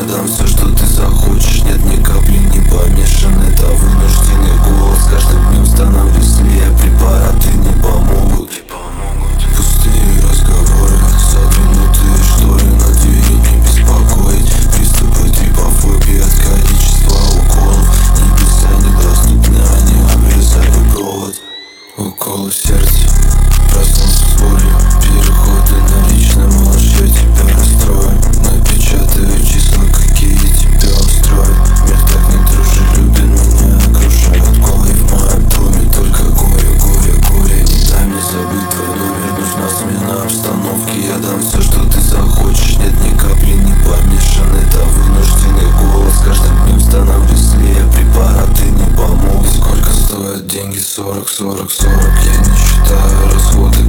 дам все, что ты захочешь. Нет ни капли не помешан, это вынужденный голос. Каждым днем становлюсь злее, препараты не помогут. Пустые разговоры, задвинутые шторы, на двери не беспокоить. Приступы трипофобии от количества уколов. Небеса недоступны, они обрезали провод. Укол в сердце, проснулся с болью. Переходы на личное, малыш, я тебя расстрою. Напечатаю числа, какие тебя устроят. Мир так недружелюбен, меня окружают колы. В моем доме только горе, горе, горе. Не дай мне забыть твой номер, нужна смена обстановки. Я дам все, что ты захочешь. Нет ни капли не помешан, это вынужденный голос. Каждым днем становлюсь злее, препараты не помогут. Сколько стоят деньги? 40, 40, 40. Я не считаю расходы,